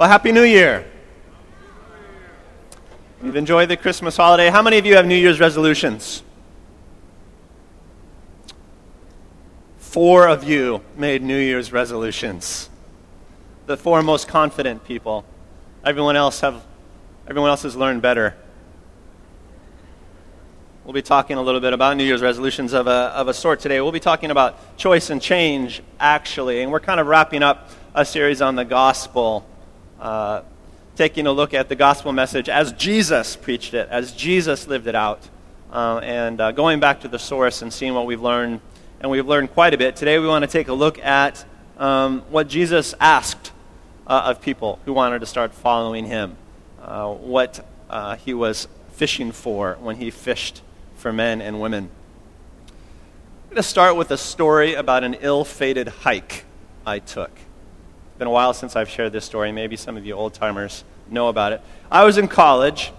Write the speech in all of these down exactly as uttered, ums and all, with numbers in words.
Well, Happy New Year. You've enjoyed the Christmas holiday. How many of you have New Year's resolutions? Four of you made New Year's resolutions. The four most confident people. Everyone else have, everyone else has learned better. We'll be talking a little bit about New Year's resolutions of a, of a sort today. We'll be talking about choice and change, actually, and we're kind of wrapping up a series on the gospel, uh, taking a look at the gospel message as Jesus preached it, as Jesus lived it out, uh, and uh, going back to the source and seeing what we've learned, and we've learned quite a bit. Today we want to take a look at um, what Jesus asked uh, of people who wanted to start following him, uh, what uh, he was fishing for when he fished for men and women. I'm going to start with a story about an ill-fated hike I took. It's been a while since I've shared this story. Maybe some of you old-timers know about it. I was in college,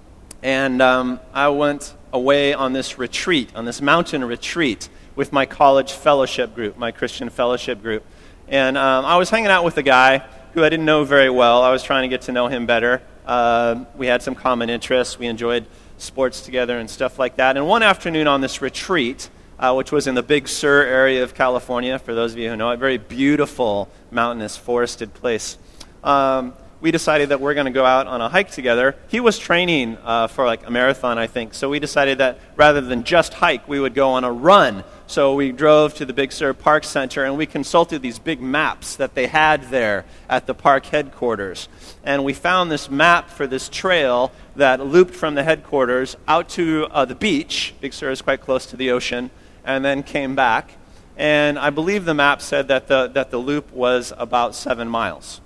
and um, I went away on this retreat, on this mountain retreat, with my college fellowship group, my Christian fellowship group. And um, I was hanging out with a guy who I didn't know very well. I was trying to get to know him better. Uh, we had some common interests. We enjoyed sports together and stuff like that. And one afternoon on this retreat, uh, which was in the Big Sur area of California, for those of you who know it, very beautiful, mountainous, forested place, um, we decided that we're going to go out on a hike together. He was training uh, for like a marathon, I think, so we decided that rather than just hike, we would go on a run. So we drove to the Big Sur Park Center, and we consulted these big maps that they had there at the park headquarters. And we found this map for this trail that looped from the headquarters out to uh, the beach. Big Sur is quite close to the ocean, and then came back. And I believe the map said that the that the loop was about seven miles.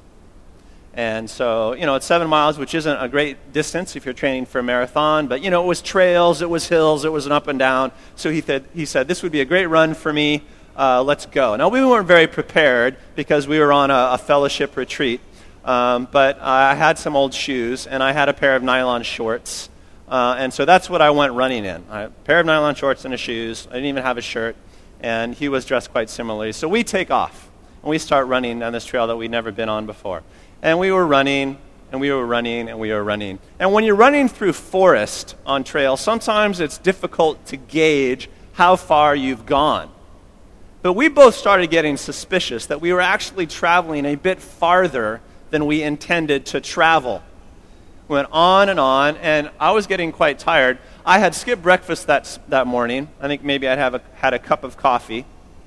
And so, you know, it's seven miles, which isn't a great distance if you're training for a marathon, but, you know, it was trails, it was hills, it was an up and down. So he, th- he said, this would be a great run for me, uh, let's go. Now, we weren't very prepared because we were on a, a fellowship retreat, um, but I had some old shoes, and I had a pair of nylon shorts, uh, and so that's what I went running in. I had a pair of nylon shorts and a shoes. I didn't even have a shirt, and he was dressed quite similarly. So we take off, and we start running on this trail that we'd never been on before. And we were running, and we were running, and we were running. And when you're running through forest on trail, sometimes it's difficult to gauge how far you've gone. But we both started getting suspicious that we were actually traveling a bit farther than we intended to travel. We went on and on, and I was getting quite tired. I had skipped breakfast that, that morning. I think maybe I'd have a, had a cup of coffee.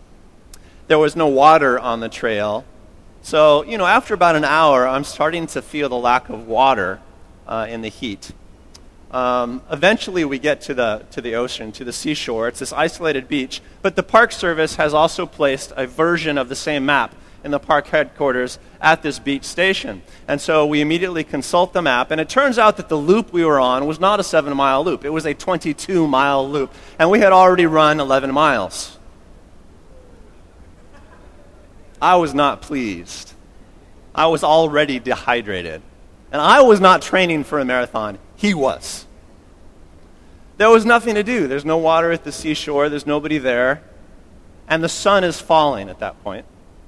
There was no water on the trail. So, you know, after about an hour, I'm starting to feel the lack of water uh, in the heat. Um, eventually, we get to the to the ocean, to the seashore. It's this isolated beach. But the Park Service has also placed a version of the same map in the park headquarters at this beach station. And so we immediately consult the map, and it turns out that the loop we were on was not a seven-mile loop. It was a twenty-two-mile loop, and we had already run eleven miles. I was not pleased. I was already dehydrated. And I was not training for a marathon. He was. There was nothing to do. There's no water at the seashore. There's nobody there. And the sun is falling at that point.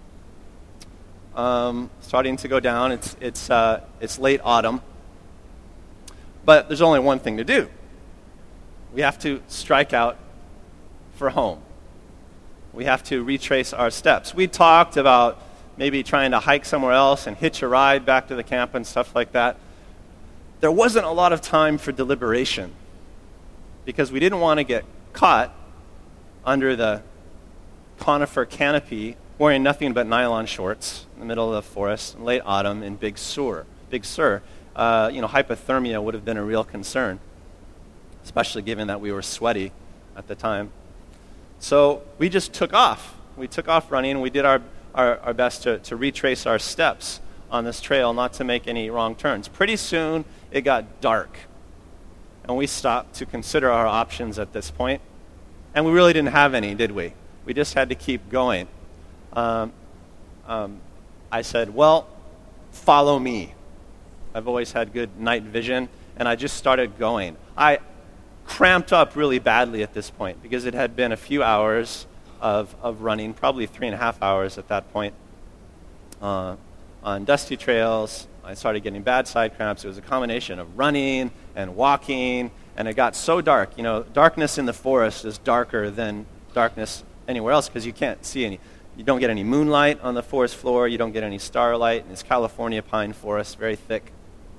Um, starting to go down. It's, it's, uh, it's late autumn. But there's only one thing to do. We have to strike out for home. We have to retrace our steps. We talked about maybe trying to hike somewhere else and hitch a ride back to the camp and stuff like that. There wasn't a lot of time for deliberation because we didn't want to get caught under the conifer canopy wearing nothing but nylon shorts in the middle of the forest in late autumn in Big Sur. Big Sur. Uh, you know, hypothermia would have been a real concern, especially given that we were sweaty at the time. So we just took off. We took off running. We did our, our, our best to, to retrace our steps on this trail, not to make any wrong turns. Pretty soon, it got dark. And we stopped to consider our options at this point. And we really didn't have any, did we? We just had to keep going. Um, um, I said, well, follow me. I've always had good night vision. And I just started going. I cramped up really badly at this point because it had been a few hours of, of running, probably three and a half hours at that point, uh, on dusty trails, I started getting bad side cramps. It was a combination of running and walking, and it got so dark. You know, darkness in the forest is darker than darkness anywhere else because you can't see any. You don't get any moonlight on the forest floor. You don't get any starlight. And it's California pine forest, very thick.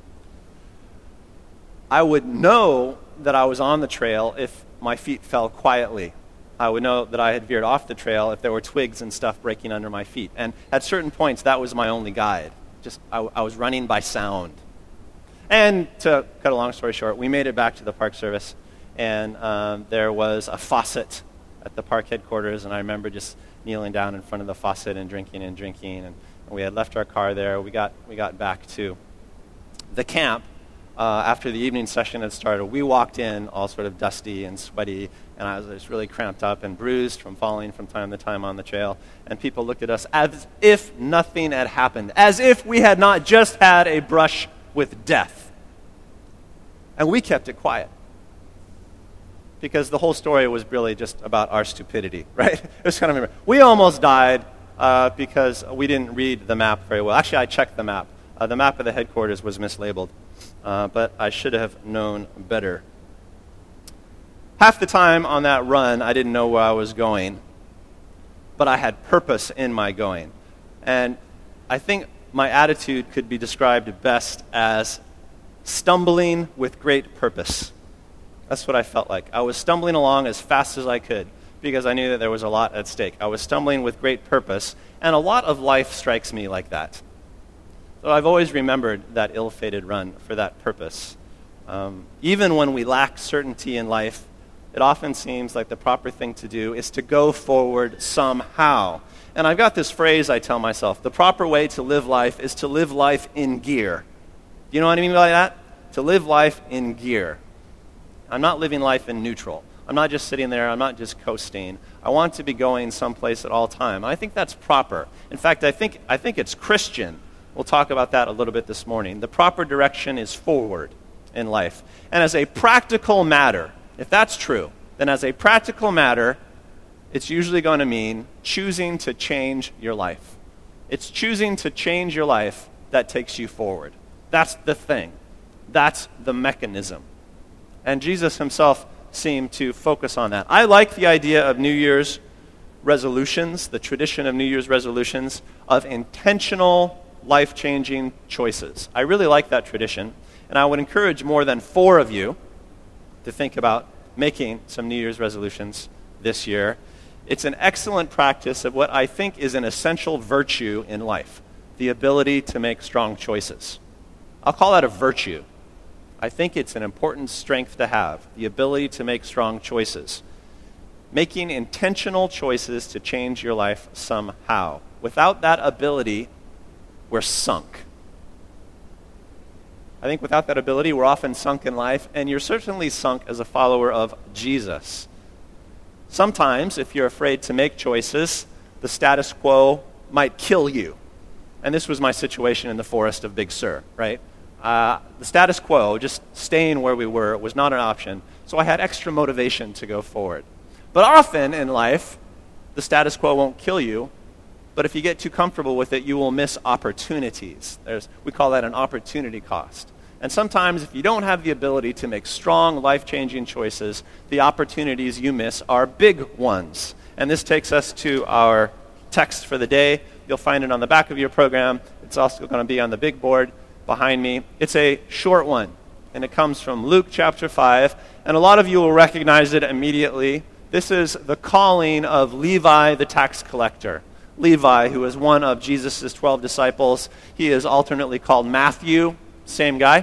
I would know that I was on the trail if my feet fell quietly. I would know that I had veered off the trail if there were twigs and stuff breaking under my feet. And at certain points, that was my only guide. Just I, I was running by sound. And to cut a long story short, we made it back to the Park Service, and um, there was a faucet at the park headquarters, and I remember just kneeling down in front of the faucet and drinking and drinking. And, and we had left our car there. We got we got back to the camp. Uh, after the evening session had started, we walked in all sort of dusty and sweaty, and I was just really cramped up and bruised from falling from time to time on the trail. And people looked at us as if nothing had happened, as if we had not just had a brush with death. And we kept it quiet, because the whole story was really just about our stupidity, right? It was kind of, we almost died uh, because we didn't read the map very well. Actually, I checked the map. Uh, the map of the headquarters was mislabeled. Uh, but I should have known better. Half the time on that run, I didn't know where I was going, but I had purpose in my going. And I think my attitude could be described best as stumbling with great purpose. That's what I felt like. I was stumbling along as fast as I could because I knew that there was a lot at stake. I was stumbling with great purpose, and a lot of life strikes me like that. So I've always remembered that ill-fated run for that purpose. Um, even when we lack certainty in life, it often seems like the proper thing to do is to go forward somehow. And I've got this phrase I tell myself: the proper way to live life is to live life in gear. Do you know what I mean by that? To live life in gear. I'm not living life in neutral. I'm not just sitting there. I'm not just coasting. I want to be going someplace at all time. I think that's proper. In fact, I think I think it's Christian. We'll talk about that a little bit this morning. The proper direction is forward in life. And as a practical matter, if that's true, then as a practical matter, it's usually going to mean choosing to change your life. It's choosing to change your life that takes you forward. That's the thing. That's the mechanism. And Jesus himself seemed to focus on that. I like the idea of New Year's resolutions, the tradition of New Year's resolutions, of intentional life-changing choices. I really like that tradition, and I would encourage more than four of you to think about making some New Year's resolutions this year. It's an excellent practice of what I think is an essential virtue in life, the ability to make strong choices. I'll call that a virtue. I think it's an important strength to have, the ability to make strong choices. Making intentional choices to change your life somehow. Without that ability, we're sunk. I think without that ability, we're often sunk in life, and you're certainly sunk as a follower of Jesus. Sometimes, if you're afraid to make choices, the status quo might kill you. And this was my situation in the forest of Big Sur, right? Uh, the status quo, just staying where we were, was not an option, so I had extra motivation to go forward. But often in life, the status quo won't kill you, but if you get too comfortable with it, you will miss opportunities. There's, we call that an opportunity cost. And sometimes if you don't have the ability to make strong, life-changing choices, the opportunities you miss are big ones. And this takes us to our text for the day. You'll find it on the back of your program. It's also going to be on the big board behind me. It's a short one, and it comes from Luke chapter five. And a lot of you will recognize it immediately. This is the calling of Levi the tax collector. Levi, who is one of Jesus' twelve disciples. He is alternately called Matthew, same guy.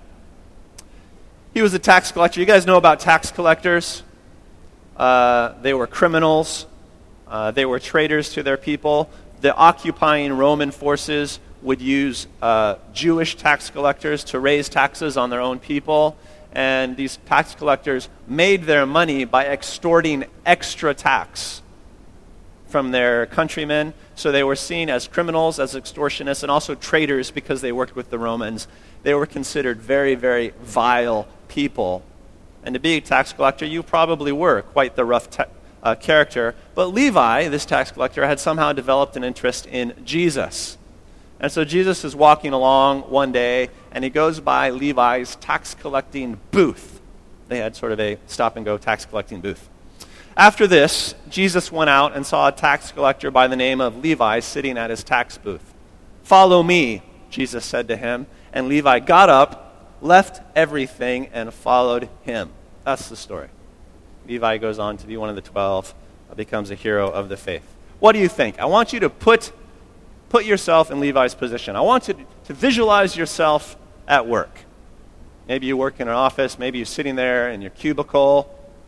He was a tax collector. You guys know about tax collectors. Uh, they were criminals. Uh, they were traitors to their people. The occupying Roman forces would use uh, Jewish tax collectors to raise taxes on their own people. And these tax collectors made their money by extorting extra tax from their countrymen. So they were seen as criminals, as extortionists, and also traitors because they worked with the Romans. They were considered very, very vile people. And to be a tax collector, you probably were quite the rough te- uh, character. But Levi, this tax collector, had somehow developed an interest in Jesus. And so Jesus is walking along one day, and he goes by Levi's tax collecting booth. They had sort of a stop-and-go tax collecting booth. After this, Jesus went out and saw a tax collector by the name of Levi sitting at his tax booth. "Follow me," Jesus said to him. And Levi got up, left everything, and followed him. That's the story. Levi goes on to be one of the twelve, becomes a hero of the faith. What do you think? I want you to put, put yourself in Levi's position. I want you to, to visualize yourself at work. Maybe you work in an office. Maybe you're sitting there in your cubicle.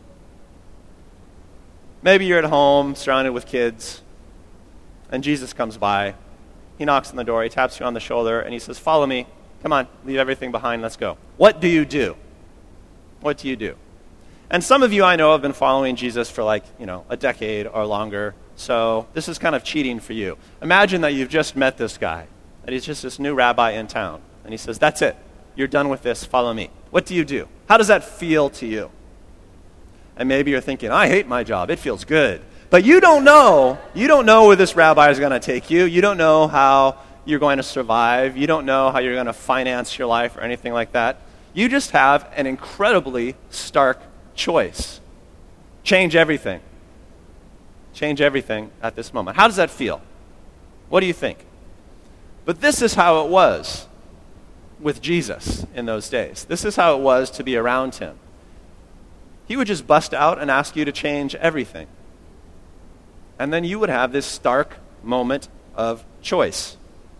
Maybe you're at home surrounded with kids, and Jesus comes by. He knocks on the door. He taps you on the shoulder, and he says, "Follow me. Come on, leave everything behind. Let's go." What do you do? What do you do? And some of you I know have been following Jesus for like, you know, a decade or longer. So this is kind of cheating for you. Imagine that you've just met this guy, that he's just this new rabbi in town. And he says, "That's it. You're done with this. Follow me." What do you do? How does that feel to you? And maybe you're thinking, "I hate my job. It feels good." But you don't know. You don't know where this rabbi is going to take you. You don't know how you're going to survive. You don't know how you're going to finance your life or anything like that. You just have an incredibly stark choice. Change everything. Change everything at this moment. How does that feel? What do you think? But this is how it was with Jesus in those days. This is how it was to be around him. He would just bust out and ask you to change everything. And then you would have this stark moment of choice.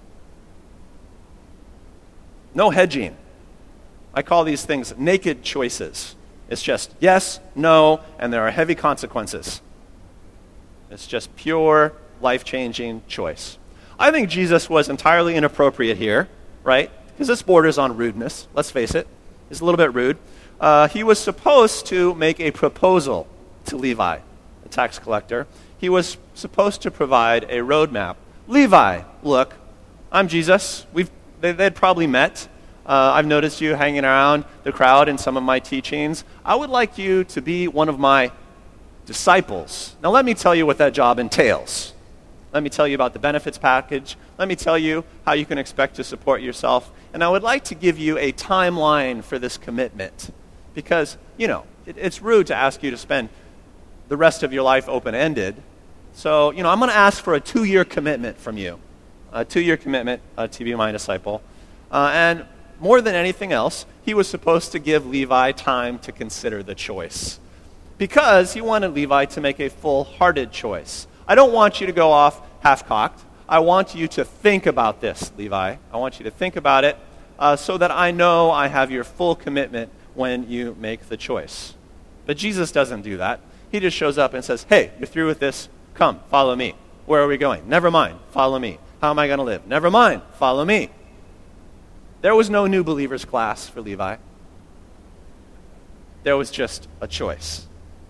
No hedging. I call these things naked choices. It's just yes, no, and there are heavy consequences. It's just pure, life-changing choice. I think Jesus was entirely inappropriate here, right? Because this borders on rudeness. Let's face it. It's a little bit rude. Uh, he was supposed to make a proposal to Levi, the tax collector. He was supposed to provide a roadmap. "Levi, look, I'm Jesus." We've they, they'd probably met. Uh, I've noticed you hanging around the crowd in some of my teachings. I would like you to be one of my disciples. Now let me tell you what that job entails. Let me tell you about the benefits package. Let me tell you how you can expect to support yourself. And I would like to give you a timeline for this commitment. Because, you know, it, it's rude to ask you to spend the rest of your life open-ended. So, you know, I'm going to ask for a two-year commitment from you. A two-year commitment uh, to be my disciple. Uh, and more than anything else, he was supposed to give Levi time to consider the choice. Because he wanted Levi to make a full-hearted choice. I don't want you to go off half-cocked. I want you to think about this, Levi. I want you to think about it uh, so that I know I have your full commitment when you make the choice. But Jesus doesn't do that. He just shows up and says, "Hey, you're through with this. Come, follow me. Where are we going? Never mind. Follow me. How am I going to live? Never mind. Follow me." There was no new believers class for Levi. There was just a choice.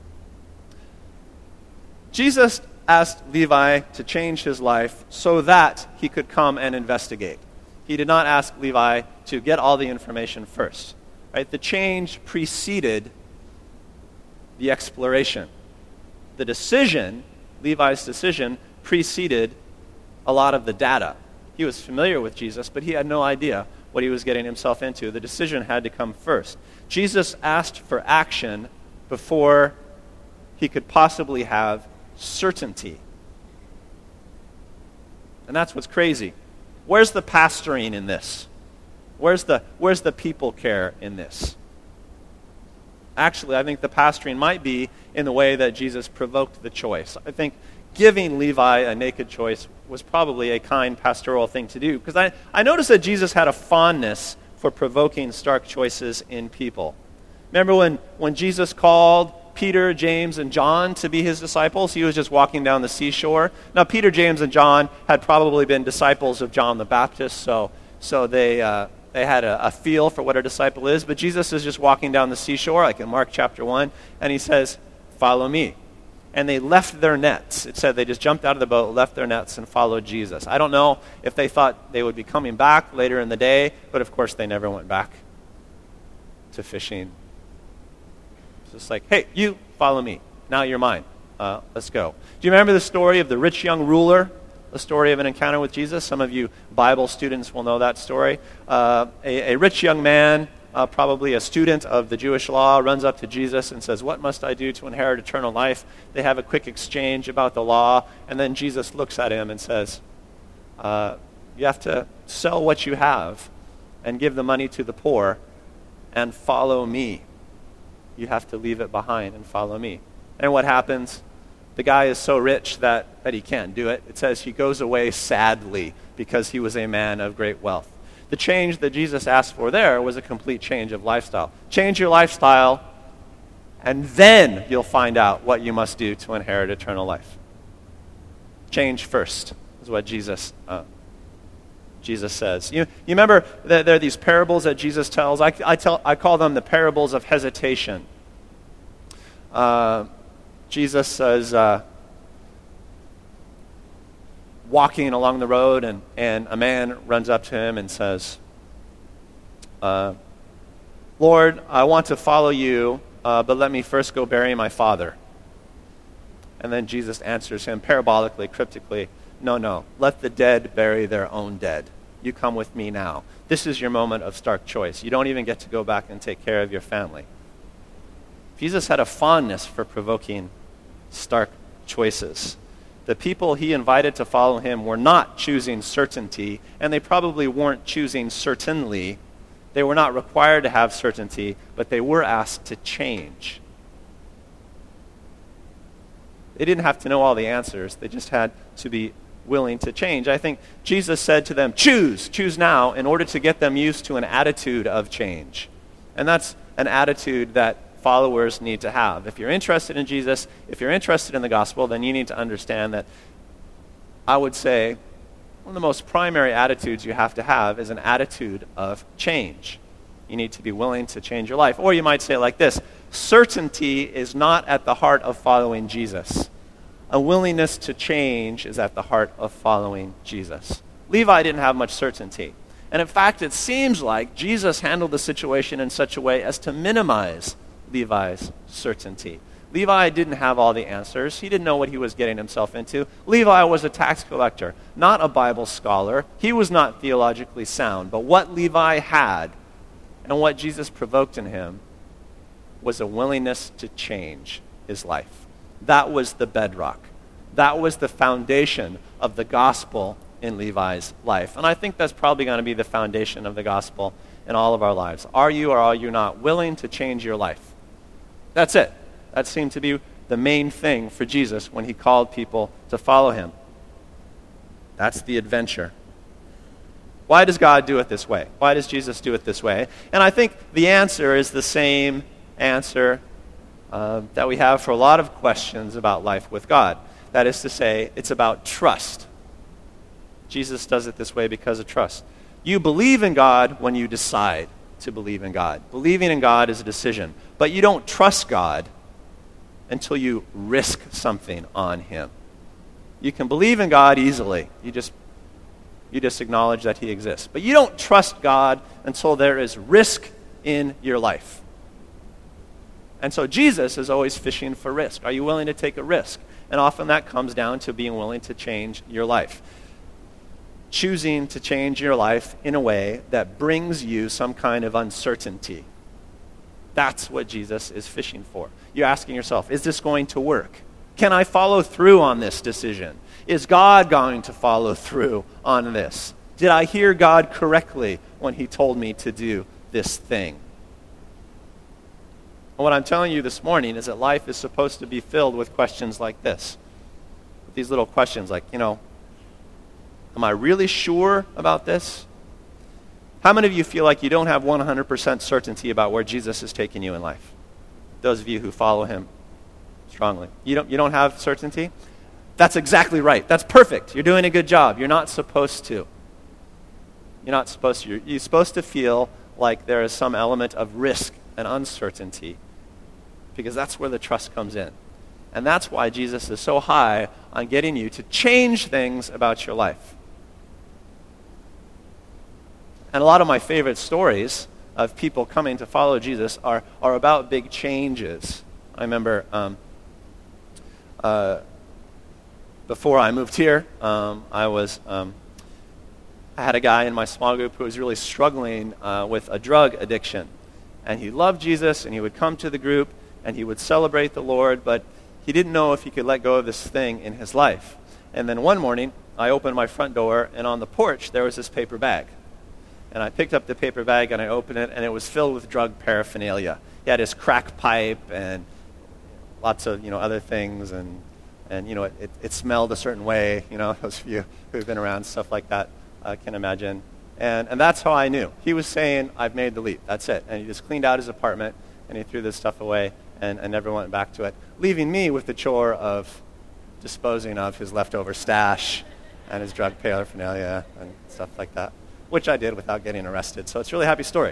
Jesus asked Levi to change his life so that he could come and investigate. He did not ask Levi to get all the information first. Right? The change preceded the exploration. The decision, Levi's decision, preceded a lot of the data. He was familiar with Jesus, but he had no idea what he was getting himself into. The decision had to come first. Jesus asked for action before he could possibly have certainty. And that's what's crazy. Where's the pastoring in this? Where's the, where's the people care in this? Actually, I think the pastoring might be in the way that Jesus provoked the choice. I think giving Levi a naked choice was probably a kind pastoral thing to do. Because I, I noticed that Jesus had a fondness for provoking stark choices in people. Remember when, when Jesus called Peter, James, and John to be his disciples? He was just walking down the seashore. Now, Peter, James, and John had probably been disciples of John the Baptist, so so they uh, they had a, a feel for what a disciple is. But Jesus is just walking down the seashore, like in Mark chapter one, and he says, "Follow me." And they left their nets. It said they just jumped out of the boat, left their nets, and followed Jesus. I don't know if they thought they would be coming back later in the day, but of course they never went back to fishing. It's just like, "Hey, you, follow me. Now you're mine. Uh, let's go." Do you remember the story of the rich young ruler? the story of an encounter with Jesus. Some of you Bible students will know that story. Uh, a, a rich young man, uh, probably a student of the Jewish law, runs up to Jesus and says, "What must I do to inherit eternal life?" They have a quick exchange about the law, and then Jesus looks at him and says, uh, you have to sell what you have and give the money to the poor and follow me. You have to leave it behind and follow me. And what happens? The guy is so rich that, that he can't do it. It says he goes away sadly because he was a man of great wealth. The change that Jesus asked for there was a complete change of lifestyle. Change your lifestyle, and then you'll find out what you must do to inherit eternal life. Change first is what Jesus uh, Jesus says. You, you remember that there are these parables that Jesus tells? I, I, tell, I call them the parables of hesitation. Uh, Jesus says, uh, walking along the road, and, and a man runs up to him and says, uh, "Lord, I want to follow you, uh, but let me first go bury my father." And then Jesus answers him parabolically, cryptically, "No, no, let the dead bury their own dead. You come with me now." This is your moment of stark choice. You don't even get to go back and take care of your family. Jesus had a fondness for provoking stark choices. The people he invited to follow him were not choosing certainty, and they probably weren't choosing certainly. They were not required to have certainty, but they were asked to change. They didn't have to know all the answers. They just had to be willing to change. I think Jesus said to them, choose, choose now, in order to get them used to an attitude of change. And that's an attitude that followers need to have. If you're interested in Jesus, if you're interested in the gospel, then you need to understand that, I would say, one of the most primary attitudes you have to have is an attitude of change. You need to be willing to change your life. Or you might say it like this: certainty is not at the heart of following Jesus. A willingness to change is at the heart of following Jesus. Levi didn't have much certainty. And in fact, it seems like Jesus handled the situation in such a way as to minimize Levi's certainty. Levi didn't have all the answers. He didn't know what he was getting himself into. Levi was a tax collector, not a Bible scholar. He was not theologically sound. But what Levi had, and what Jesus provoked in him, was a willingness to change his life. That was the bedrock. That was the foundation of the gospel in Levi's life. And I think that's probably going to be the foundation of the gospel in all of our lives. Are you or are you not willing to change your life? That's it. That seemed to be the main thing for Jesus when he called people to follow him. That's the adventure. Why does God do it this way? Why does Jesus do it this way? And I think the answer is the same answer uh, that we have for a lot of questions about life with God. That is to say, it's about trust. Jesus does it this way because of trust. You believe in God when you decide to believe in God. Believing in God is a decision. But you don't trust God until you risk something on him. You can believe in God easily. You just you just acknowledge that he exists. But you don't trust God until there is risk in your life. And so Jesus is always fishing for risk. Are you willing to take a risk? And often that comes down to being willing to change your life. Choosing to change your life in a way that brings you some kind of uncertainty. That's what Jesus is fishing for. You're asking yourself, is this going to work? Can I follow through on this decision? Is God going to follow through on this? Did I hear God correctly when he told me to do this thing? And what I'm telling you this morning is that life is supposed to be filled with questions like this. With these little questions like, you know, am I really sure about this? How many of you feel like you don't have one hundred percent certainty about where Jesus is taking you in life? Those of you who follow him strongly. You don't, you don't have certainty? That's exactly right. That's perfect. You're doing a good job. You're not supposed to. You're not supposed to. You're, you're supposed to feel like there is some element of risk and uncertainty, because that's where the trust comes in. And that's why Jesus is so high on getting you to change things about your life. And a lot of my favorite stories of people coming to follow Jesus are, are about big changes. I remember um, uh, before I moved here, um, I was um, I had a guy in my small group who was really struggling uh, with a drug addiction. And he loved Jesus, and he would come to the group, and he would celebrate the Lord, but he didn't know if he could let go of this thing in his life. And then one morning, I opened my front door, and on the porch, there was this paper bag. And I picked up the paper bag, and I opened it, and it was filled with drug paraphernalia. He had his crack pipe and lots of, you know, other things, and, and you know, it, it, it smelled a certain way. You know, those of you who've been around stuff like that uh, can imagine. And, and that's how I knew. He was saying, I've made the leap. That's it. And he just cleaned out his apartment, and he threw this stuff away and, and never went back to it, leaving me with the chore of disposing of his leftover stash and his drug paraphernalia and stuff like that, which I did without getting arrested. So it's a really happy story.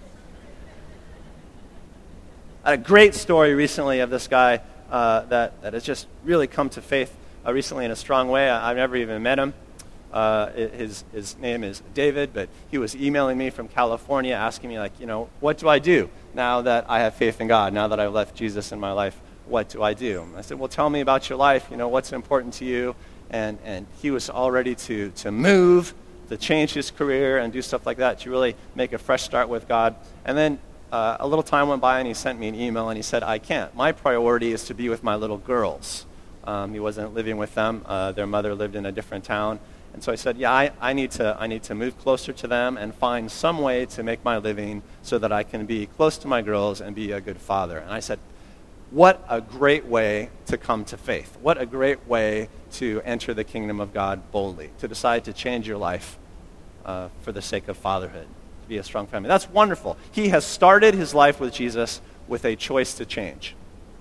I had a great story recently of this guy uh, that, that has just really come to faith uh, recently in a strong way. I, I've never even met him. Uh, his his name is David, but he was emailing me from California asking me, like, you know, what do I do now that I have faith in God, now that I've left Jesus in my life? What do I do? And I said, well, tell me about your life. You know, what's important to you? And and he was all ready to, to move, to change his career and do stuff like that, to really make a fresh start with God. And then uh, a little time went by, and he sent me an email, and he said, I can't. My priority is to be with my little girls. Um, he wasn't living with them. Uh, their mother lived in a different town. And so I said, yeah, I, I need to I need to move closer to them and find some way to make my living so that I can be close to my girls and be a good father. And I said, what a great way to come to faith. What a great way to enter the kingdom of God boldly, to decide to change your life uh, for the sake of fatherhood, to be a strong family. That's wonderful. He has started his life with Jesus with a choice to change.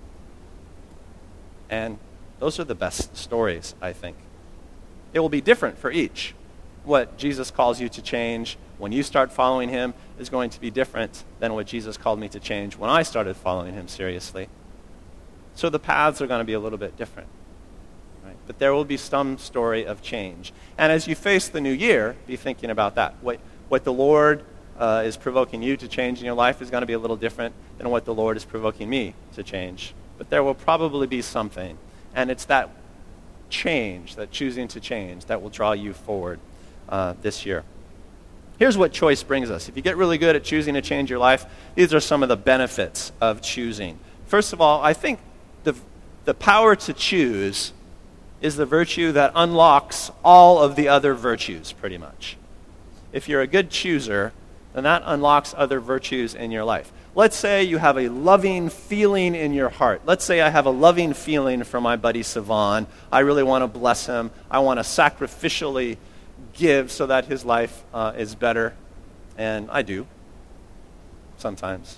And those are the best stories, I think. It will be different for each. What Jesus calls you to change when you start following him is going to be different than what Jesus called me to change when I started following him seriously. So the paths are going to be a little bit different. Right? But there will be some story of change. And as you face the new year, be thinking about that. What, what the Lord uh, is provoking you to change in your life is going to be a little different than what the Lord is provoking me to change. But there will probably be something. And it's that change, that choosing to change, that will draw you forward uh, this year. Here's what choice brings us. If you get really good at choosing to change your life, these are some of the benefits of choosing. First of all, I think the the power to choose is the virtue that unlocks all of the other virtues, pretty much. If you're a good chooser, then that unlocks other virtues in your life. Let's say you have a loving feeling in your heart. Let's say I have a loving feeling for my buddy Savan. I really want to bless him. I want to sacrificially give so that his life uh, is better. And I do, sometimes.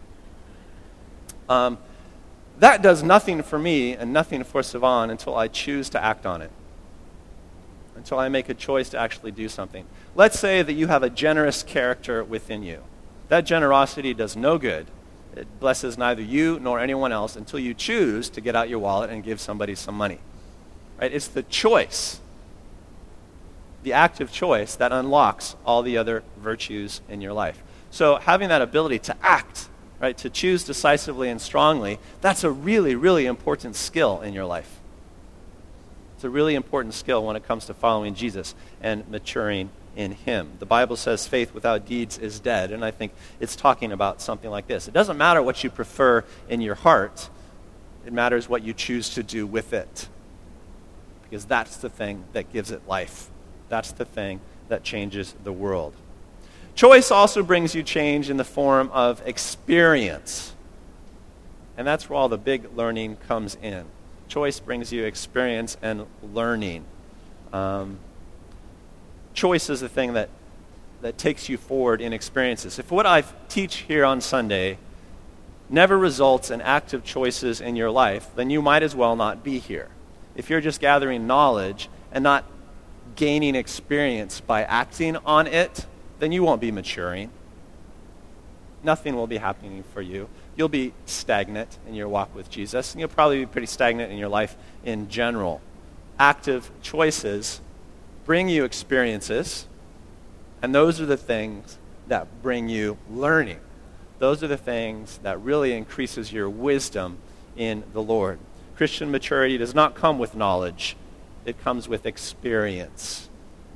Um, that does nothing for me and nothing for Savan until I choose to act on it. Until I make a choice to actually do something. Let's say that you have a generous character within you. That generosity does no good. It blesses neither you nor anyone else until you choose to get out your wallet and give somebody some money. Right? It's the choice, the active choice, that unlocks all the other virtues in your life. So having that ability to act, right, to choose decisively and strongly, that's a really, really important skill in your life. It's a really important skill when it comes to following Jesus and maturing in him. The Bible says faith without deeds is dead, and I think it's talking about something like this. It doesn't matter what you prefer in your heart. It matters what you choose to do with it, because that's the thing that gives it life. That's the thing that changes the world. Choice also brings you change in the form of experience, and that's where all the big learning comes in. Choice brings you experience and learning. Um, Choice is the thing that, that takes you forward in experiences. If what I teach here on Sunday never results in active choices in your life, then you might as well not be here. If you're just gathering knowledge and not gaining experience by acting on it, then you won't be maturing. Nothing will be happening for you. You'll be stagnant in your walk with Jesus, and you'll probably be pretty stagnant in your life in general. Active choices bring you experiences, and those are the things that bring you learning. Those are the things that really increases your wisdom in the Lord. Christian maturity does not come with knowledge. It comes with experience.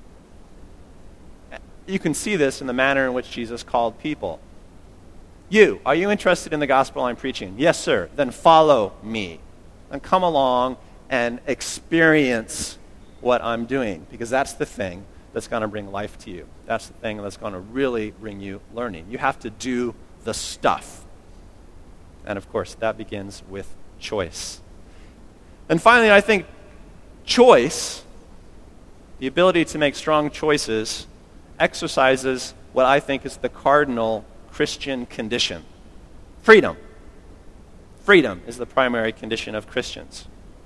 You can see this in the manner in which Jesus called people. You, are you interested in the gospel I'm preaching? Yes, sir. Then follow me. And come along and experience what I'm doing, because that's the thing that's going to bring life to you. That's the thing that's going to really bring you learning. You have to do the stuff. And of course, that begins with choice. And finally, I think choice, the ability to make strong choices, exercises what I think is the cardinal Christian condition. Freedom. Freedom is the primary condition of Christians.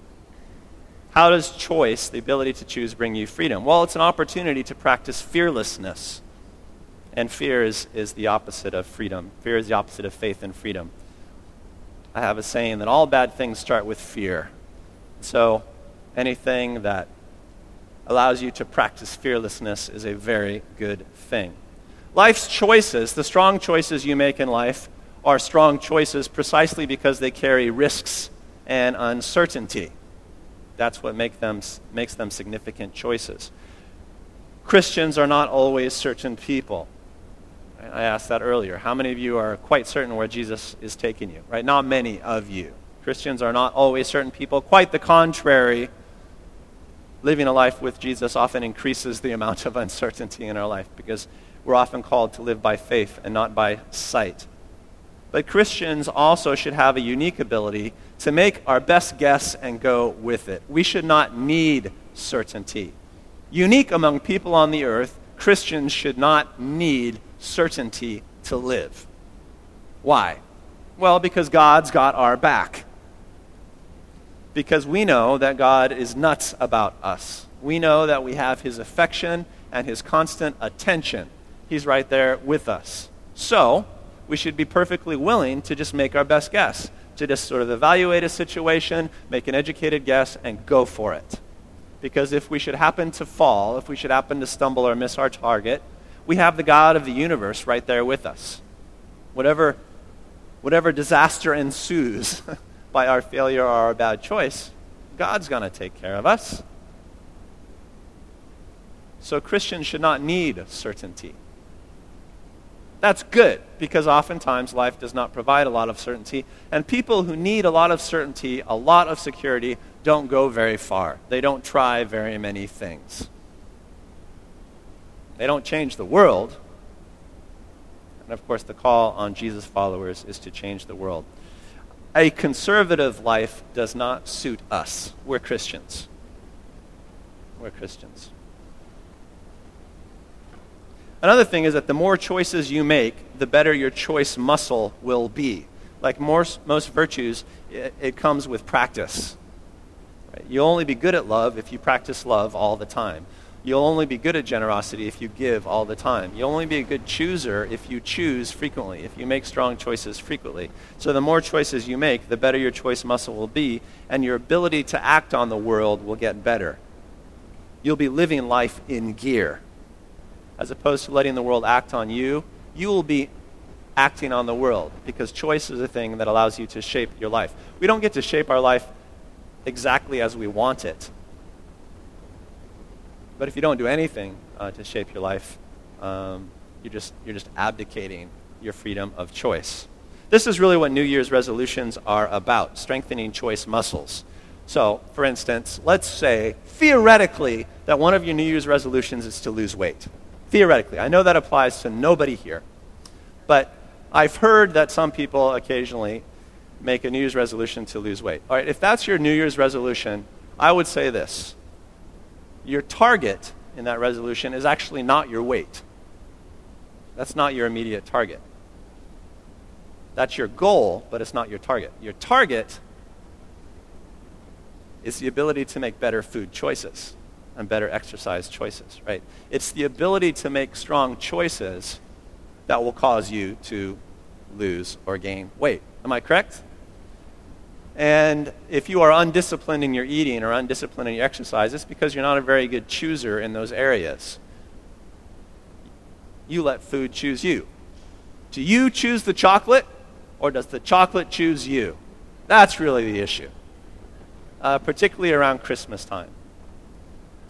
How does choice, the ability to choose, bring you freedom? Well, it's an opportunity to practice fearlessness. And fear is, is the opposite of freedom. Fear is the opposite of faith and freedom. I have a saying that all bad things start with fear. So anything that allows you to practice fearlessness is a very good thing. Life's choices, the strong choices you make in life, are strong choices precisely because they carry risks and uncertainty. That's what make them, makes them significant choices. Christians are not always certain people. I asked that earlier. How many of you are quite certain where Jesus is taking you? Right? Not many of you. Christians are not always certain people. Quite the contrary. Living a life with Jesus often increases the amount of uncertainty in our life because we're often called to live by faith and not by sight. But Christians also should have a unique ability to make our best guess and go with it. We should not need certainty. Unique among people on the earth, Christians should not need certainty to live. Why? Well, because God's got our back. Because we know that God is nuts about us. We know that we have his affection and his constant attention. He's right there with us. So, we should be perfectly willing to just make our best guess, to just sort of evaluate a situation, make an educated guess, and go for it. Because if we should happen to fall, if we should happen to stumble or miss our target, we have the God of the universe right there with us. Whatever, whatever disaster ensues by our failure or our bad choice, God's going to take care of us. So Christians should not need certainty. That's good, because oftentimes life does not provide a lot of certainty, and people who need a lot of certainty, a lot of security, don't go very far. They don't try very many things. They don't change the world. And of course, the call on Jesus' followers is to change the world. A conservative life does not suit us. We're Christians. We're Christians. Another thing is that the more choices you make, the better your choice muscle will be. Like most, most virtues, it, it comes with practice. Right? You'll only be good at love if you practice love all the time. You'll only be good at generosity if you give all the time. You'll only be a good chooser if you choose frequently, if you make strong choices frequently. So the more choices you make, the better your choice muscle will be, and your ability to act on the world will get better. You'll be living life in gear. As opposed to letting the world act on you, you will be acting on the world, because choice is a thing that allows you to shape your life. We don't get to shape our life exactly as we want it. But if you don't do anything uh, to shape your life, um, you're just you're just abdicating your freedom of choice. This is really what New Year's resolutions are about, strengthening choice muscles. So, for instance, let's say, theoretically, that one of your New Year's resolutions is to lose weight. Theoretically. I know that applies to nobody here. But I've heard that some people occasionally make a New Year's resolution to lose weight. All right, if that's your New Year's resolution, I would say this. Your target in that resolution is actually not your weight. That's not your immediate target. That's your goal, but it's not your target. Your target is the ability to make better food choices and better exercise choices, right? It's the ability to make strong choices that will cause you to lose or gain weight. Am I correct? And if you are undisciplined in your eating or undisciplined in your exercise, it's because you're not a very good chooser in those areas. You let food choose you. Do you choose the chocolate, or does the chocolate choose you? That's really the issue, uh, particularly around Christmas time.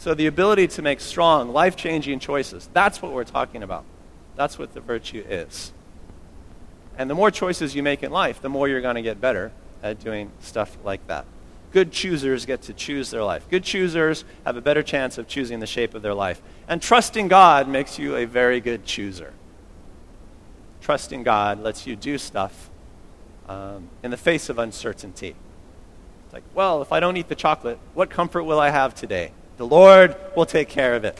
So the ability to make strong, life-changing choices, that's what we're talking about. That's what the virtue is. And the more choices you make in life, the more you're going to get better at doing stuff like that. Good choosers get to choose their life. Good choosers have a better chance of choosing the shape of their life. And trusting God makes you a very good chooser. Trusting God lets you do stuff um, in the face of uncertainty. It's like, well, if I don't eat the chocolate, what comfort will I have today? The Lord will take care of it.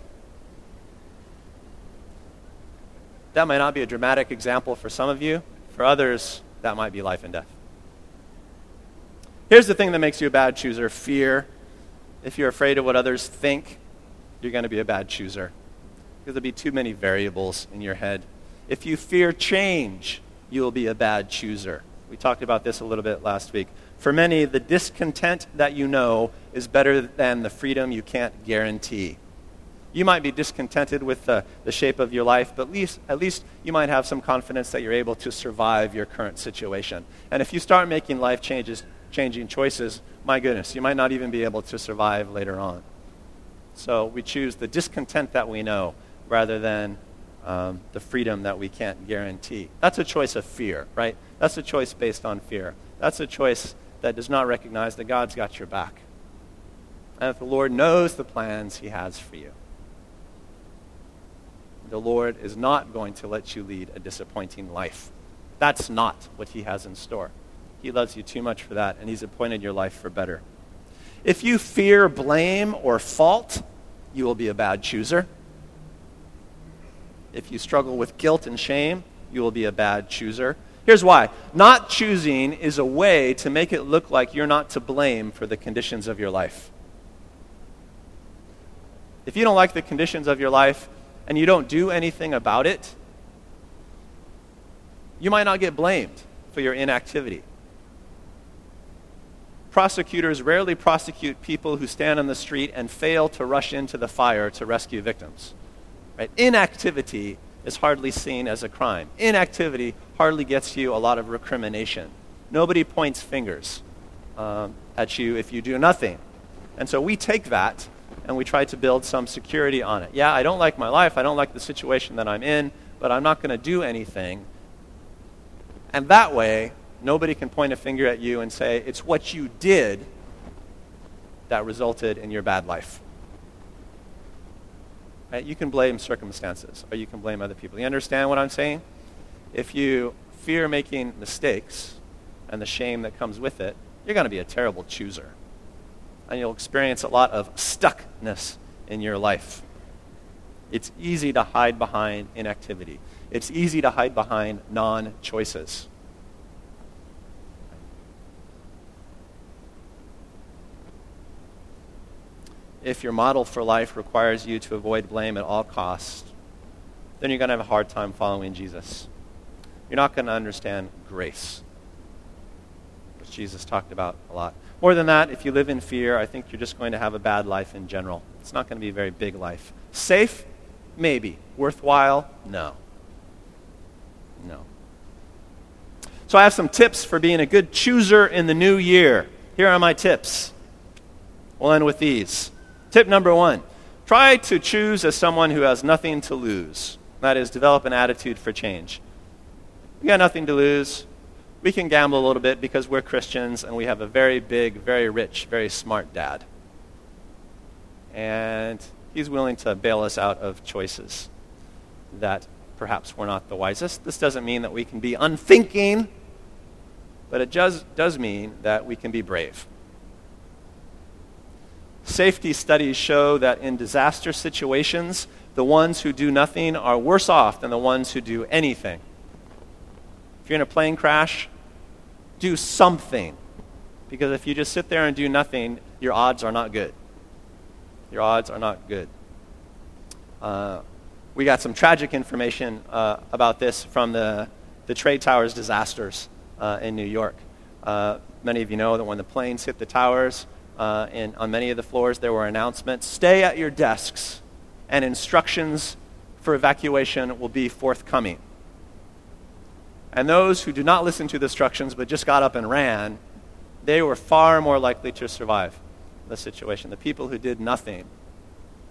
That might not be a dramatic example for some of you. For others, that might be life and death. Here's the thing that makes you a bad chooser: fear. If you're afraid of what others think, you're going to be a bad chooser, because there'll be too many variables in your head. If you fear change, you will be a bad chooser. We talked about this a little bit last week. For many, the discontent that you know is better than the freedom you can't guarantee. You might be discontented with the, the shape of your life, but at least, at least you might have some confidence that you're able to survive your current situation. And if you start making life changes, changing choices, my goodness, you might not even be able to survive later on. So we choose the discontent that we know rather than um, the freedom that we can't guarantee. That's a choice of fear, right? That's a choice based on fear. That's a choice that does not recognize that God's got your back, and that the Lord knows the plans he has for you. The Lord is not going to let you lead a disappointing life. That's not what he has in store. He loves you too much for that, and he's appointed your life for better. If you fear blame or fault, you will be a bad chooser. If you struggle with guilt and shame, you will be a bad chooser. Here's why. Not choosing is a way to make it look like you're not to blame for the conditions of your life. If you don't like the conditions of your life and you don't do anything about it, you might not get blamed for your inactivity. Prosecutors rarely prosecute people who stand on the street and fail to rush into the fire to rescue victims. Right? Inactivity is hardly seen as a crime. Inactivity hardly gets you a lot of recrimination. Nobody points fingers um, at you if you do nothing. And so we take that and we try to build some security on it. Yeah, I don't like my life. I don't like the situation that I'm in, but I'm not going to do anything. And that way, nobody can point a finger at you and say, it's what you did that resulted in your bad life. Right? You can blame circumstances, or you can blame other people. You understand what I'm saying? If you fear making mistakes and the shame that comes with it, you're going to be a terrible chooser. And you'll experience a lot of stuckness in your life. It's easy to hide behind inactivity. It's easy to hide behind non-choices. If your model for life requires you to avoid blame at all costs, then you're going to have a hard time following Jesus. You're not going to understand grace, which Jesus talked about a lot. More than that, if you live in fear, I think you're just going to have a bad life in general. It's not going to be a very big life. Safe? Maybe. Worthwhile? No. No. So I have some tips for being a good chooser in the new year. Here are my tips. We'll end with these. Tip number one, try to choose as someone who has nothing to lose. That is, develop an attitude for change. We got nothing to lose. We can gamble a little bit because we're Christians and we have a very big, very rich, very smart dad. And he's willing to bail us out of choices that perhaps were not the wisest. This doesn't mean that we can be unthinking, but it does, does mean that we can be brave. Safety studies show that in disaster situations, the ones who do nothing are worse off than the ones who do anything. If you're in a plane crash, do something. Because if you just sit there and do nothing, your odds are not good. Your odds are not good. Uh, we got some tragic information uh, about this from the, the Trade Towers disasters uh, in New York. Uh, many of you know that when the planes hit the towers, uh, and on many of the floors there were announcements, stay at your desks, and instructions for evacuation will be forthcoming. And those who do not listen to the instructions but just got up and ran, they were far more likely to survive the situation. The people who did nothing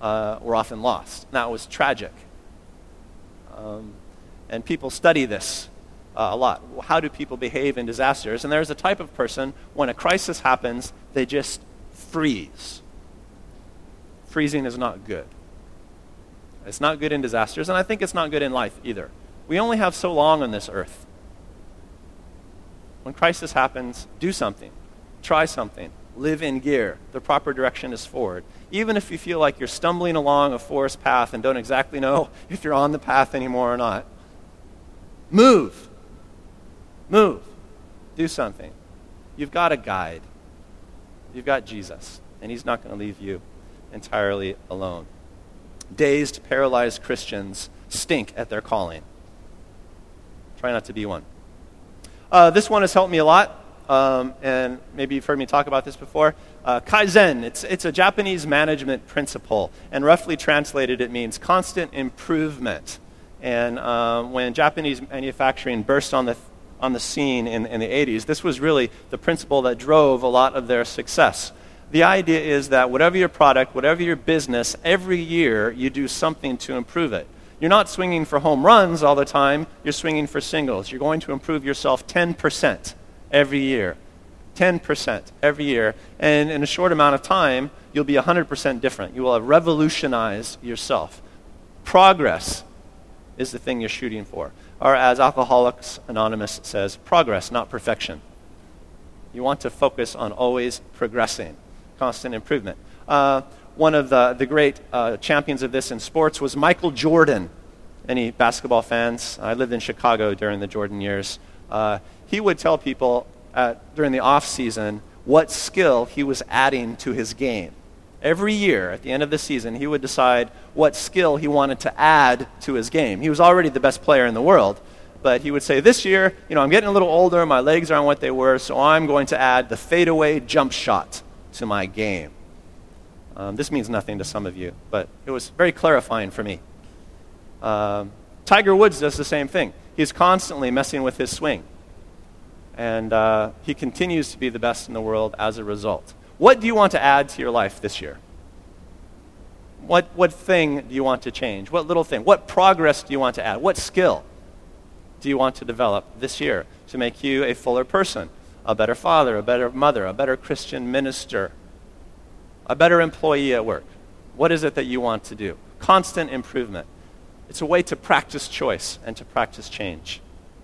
uh, were often lost. And that was tragic. Um, and people study this uh, a lot. How do people behave in disasters? And there's a type of person, when a crisis happens, they just freeze. Freezing is not good. It's not good in disasters, and I think it's not good in life either. We only have so long on this earth. When crisis happens, do something. Try something. Live in gear. The proper direction is forward. Even if you feel like you're stumbling along a forest path and don't exactly know if you're on the path anymore or not, move. Move. Do something. You've got a guide. You've got Jesus, and he's not going to leave you entirely alone. Dazed, paralyzed Christians stink at their calling. Try not to be one. Uh, this one has helped me a lot, um, and maybe you've heard me talk about this before. Uh, Kaizen, it's, it's a Japanese management principle, and roughly translated it means constant improvement. And uh, when Japanese manufacturing burst on the on the scene in, in the eighties, this was really the principle that drove a lot of their success. The idea is that whatever your product, whatever your business, every year you do something to improve it. You're not swinging for home runs all the time. You're swinging for singles. You're going to improve yourself ten percent every year. ten percent every year. And in a short amount of time, you'll be one hundred percent different. You will have revolutionized yourself. Progress is the thing you're shooting for. Or as Alcoholics Anonymous says, progress, not perfection. You want to focus on always progressing, constant improvement. Uh, One of the, the great uh, champions of this in sports was Michael Jordan. Any basketball fans? I lived in Chicago during the Jordan years. Uh, he would tell people at, during the off season what skill he was adding to his game. Every year, at the end of the season, he would decide what skill he wanted to add to his game. He was already the best player in the world, but he would say, this year, you know, I'm getting a little older, my legs aren't what they were, so I'm going to add the fadeaway jump shot to my game. Um, this means nothing to some of you, but it was very clarifying for me. Um, Tiger Woods does the same thing. He's constantly messing with his swing. And uh, he continues to be the best in the world as a result. What do you want to add to your life this year? What, what thing do you want to change? What little thing? What progress do you want to add? What skill do you want to develop this year to make you a fuller person, a better father, a better mother, a better Christian minister, a better employee at work? What is it that you want to do? Constant improvement. It's a way to practice choice and to practice change.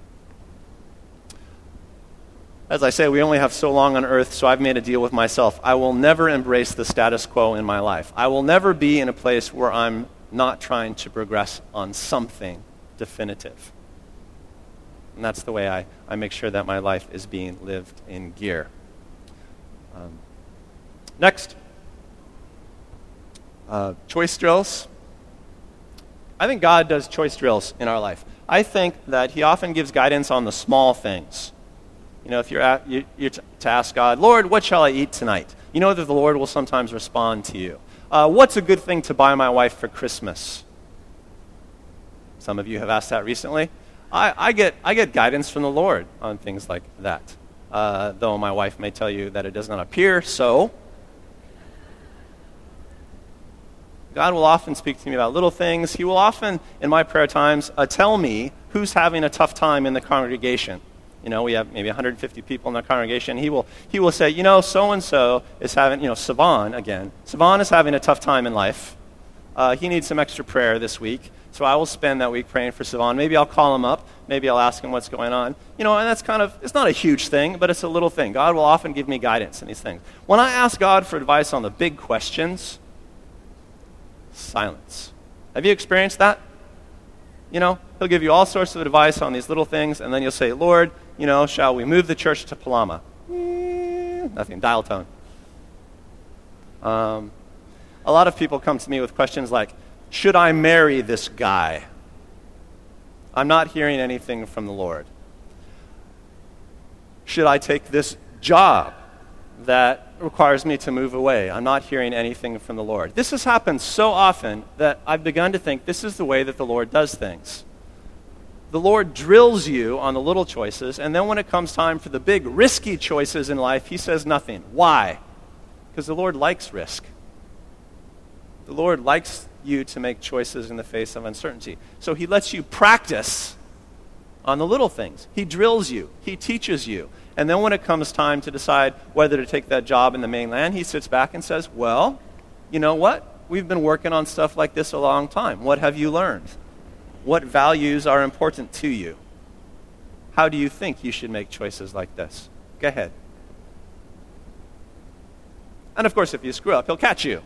As I say, we only have so long on earth, so I've made a deal with myself. I will never embrace the status quo in my life. I will never be in a place where I'm not trying to progress on something definitive. And that's the way I, I make sure that my life is being lived in gear. Um, next. Uh, choice drills. I think God does choice drills in our life. I think that he often gives guidance on the small things. You know, if you're, at, you, you're t- to ask God, Lord, what shall I eat tonight? You know that the Lord will sometimes respond to you. Uh, what's a good thing to buy my wife for Christmas? Some of you have asked that recently. I, I get I get guidance from the Lord on things like that. Uh, though my wife may tell you that it does not appear so. God will often speak to me about little things. He will often, in my prayer times, uh, tell me who's having a tough time in the congregation. You know, we have maybe one hundred fifty people in the congregation. He will he will say, you know, so-and-so is having, you know, Savan again. Savan is having a tough time in life. Uh, he needs some extra prayer this week. So I will spend that week praying for Savan. Maybe I'll call him up. Maybe I'll ask him what's going on. You know, and that's kind of, it's not a huge thing, but it's a little thing. God will often give me guidance in these things. When I ask God for advice on the big questions, silence. Have you experienced that? You know, he'll give you all sorts of advice on these little things, and then you'll say, Lord, you know, shall we move the church to Palama? Eh, nothing, dial tone. Um, a lot of people come to me with questions like, should I marry this guy? I'm not hearing anything from the Lord. Should I take this job that requires me to move away? I'm not hearing anything from the Lord. This has happened so often that I've begun to think this is the way that the Lord does things. The Lord drills you on the little choices, and then when it comes time for the big, risky choices in life, he says nothing. Why? Because the Lord likes risk. The Lord likes you to make choices in the face of uncertainty. So he lets you practice on the little things. He drills you. He teaches you. And then when it comes time to decide whether to take that job in the mainland, he sits back and says, well, you know what? We've been working on stuff like this a long time. What have you learned? What values are important to you? How do you think you should make choices like this? Go ahead. And of course, if you screw up, he'll catch you.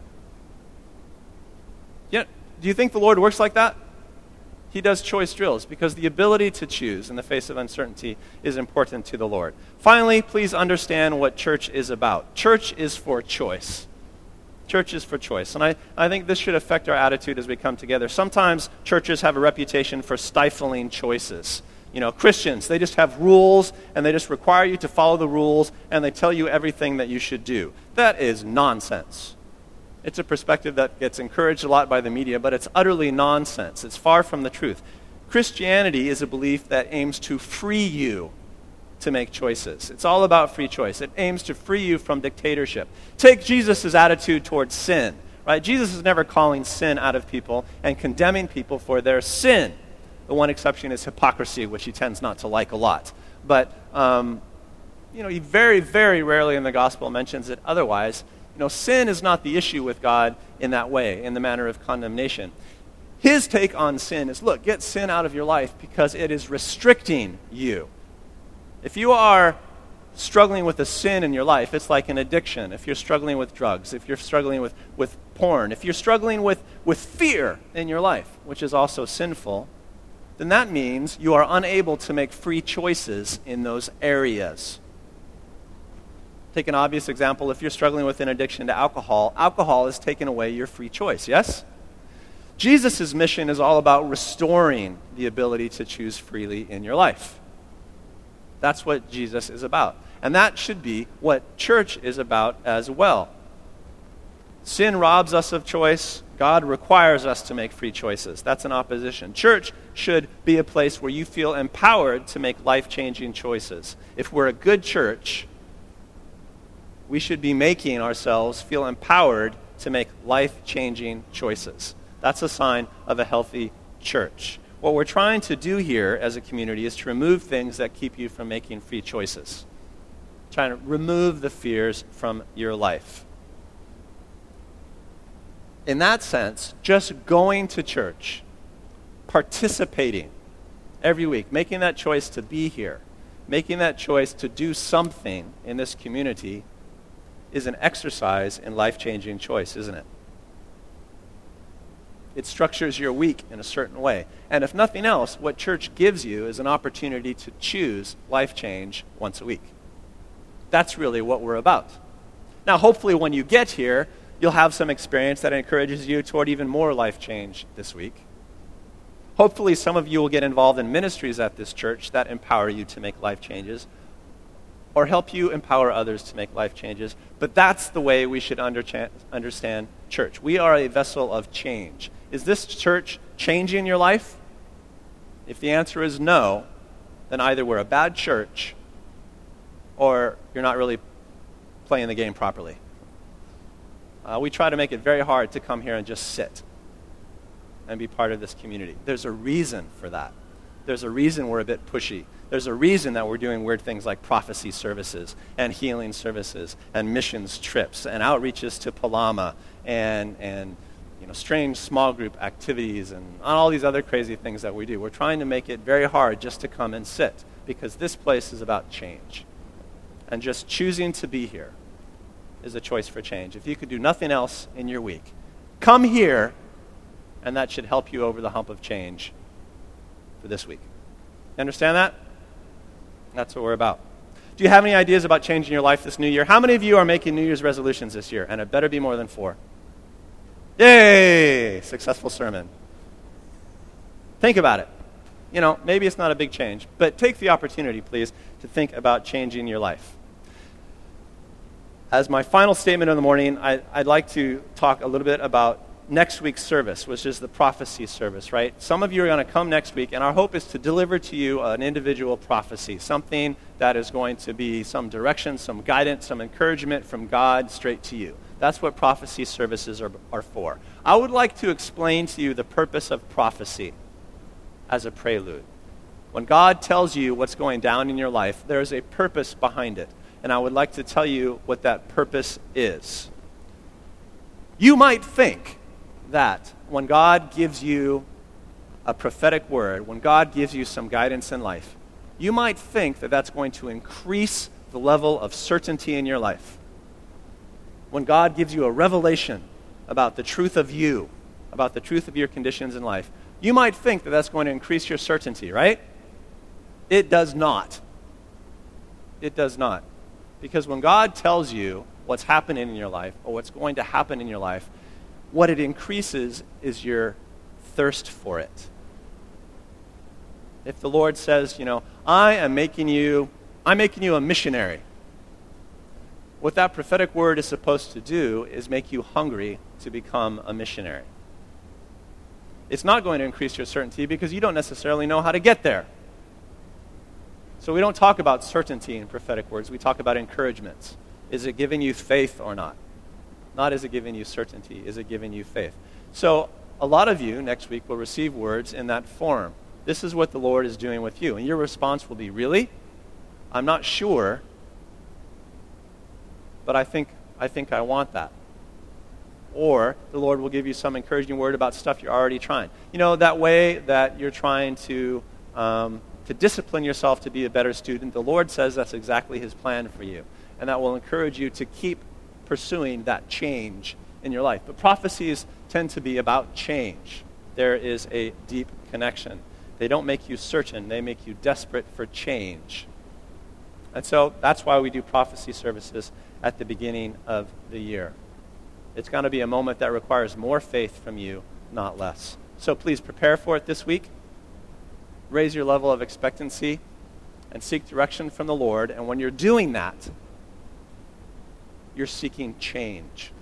You know, do you think the Lord works like that? He does choice drills because the ability to choose in the face of uncertainty is important to the Lord. Finally, please understand what church is about. Church is for choice. Church is for choice. And I, I think this should affect our attitude as we come together. Sometimes churches have a reputation for stifling choices. You know, Christians, they just have rules, and they just require you to follow the rules, and they tell you everything that you should do. That is nonsense. It's a perspective that gets encouraged a lot by the media, but it's utterly nonsense. It's far from the truth. Christianity is a belief that aims to free you to make choices. It's all about free choice. It aims to free you from dictatorship. Take Jesus' attitude towards sin, right? Jesus is never calling sin out of people and condemning people for their sin. The one exception is hypocrisy, which he tends not to like a lot. But, um, you know, he very, very rarely in the gospel mentions it otherwise. You know, sin is not the issue with God in that way, in the manner of condemnation. His take on sin is, look, get sin out of your life because it is restricting you. If you are struggling with a sin in your life, it's like an addiction. If you're struggling with drugs, if you're struggling with, with porn, if you're struggling with, with fear in your life, which is also sinful, then that means you are unable to make free choices in those areas. Take an obvious example. If you're struggling with an addiction to alcohol, alcohol has taken away your free choice, yes? Jesus' mission is all about restoring the ability to choose freely in your life. That's what Jesus is about. And that should be what church is about as well. Sin robs us of choice. God requires us to make free choices. That's an opposition. Church should be a place where you feel empowered to make life-changing choices. If we're a good church, we should be making ourselves feel empowered to make life-changing choices. That's a sign of a healthy church. What we're trying to do here as a community is to remove things that keep you from making free choices. Trying to remove the fears from your life. In that sense, just going to church, participating every week, making that choice to be here, making that choice to do something in this community is an exercise in life-changing choice, isn't it? It structures your week in a certain way. And if nothing else, what church gives you is an opportunity to choose life change once a week. That's really what we're about. Now, hopefully when you get here, you'll have some experience that encourages you toward even more life change this week. Hopefully some of you will get involved in ministries at this church that empower you to make life changes or help you empower others to make life changes. But that's the way we should undercha- understand church. We are a vessel of change. Is this church changing your life? If the answer is no, then either we're a bad church or you're not really playing the game properly. Uh, we try to make it very hard to come here and just sit and be part of this community. There's a reason for that. There's a reason we're a bit pushy. There's a reason that we're doing weird things like prophecy services and healing services and missions trips and outreaches to Palama and and you know strange small group activities and all these other crazy things that we do. We're trying to make it very hard just to come and sit because this place is about change. And just choosing to be here is a choice for change. If you could do nothing else in your week, come here, and that should help you over the hump of change for this week. You understand that? That's what we're about. Do you have any ideas about changing your life this new year? How many of you are making New Year's resolutions this year? And it better be more than four. Yay! Successful sermon. Think about it. You know, maybe it's not a big change, but take the opportunity, please, to think about changing your life. As my final statement in the morning, I, I'd like to talk a little bit about next week's service, which is the prophecy service, right? Some of you are going to come next week, and our hope is to deliver to you an individual prophecy, something that is going to be some direction, some guidance, some encouragement from God straight to you. That's what prophecy services are, are for. I would like to explain to you the purpose of prophecy as a prelude. When God tells you what's going down in your life, there is a purpose behind it. And I would like to tell you what that purpose is. You might think that when God gives you a prophetic word, when God gives you some guidance in life, you might think that that's going to increase the level of certainty in your life. When God gives you a revelation about the truth of you, about the truth of your conditions in life, you might think that that's going to increase your certainty, right? It does not. It does not. Because when God tells you what's happening in your life or what's going to happen in your life, what it increases is your thirst for it. If the Lord says, you know, I am making you, I'm making you a missionary, what that prophetic word is supposed to do is make you hungry to become a missionary. It's not going to increase your certainty because you don't necessarily know how to get there. So we don't talk about certainty in prophetic words. We talk about encouragements. Is it giving you faith or not? Not is it giving you certainty. Is it giving you faith? So a lot of you next week will receive words in that form. This is what the Lord is doing with you. And your response will be, really? I'm not sure, but I think I think I want that. Or the Lord will give you some encouraging word about stuff you're already trying. You know, that way that you're trying to um, to discipline yourself to be a better student, the Lord says that's exactly his plan for you. And that will encourage you to keep pursuing that change in your life. But prophecies tend to be about change. There is a deep connection. They don't make you certain. They make you desperate for change. And so that's why we do prophecy services at the beginning of the year. It's going to be a moment that requires more faith from you, not less. So please prepare for it this week. Raise your level of expectancy and seek direction from the Lord. And when you're doing that, you're seeking change.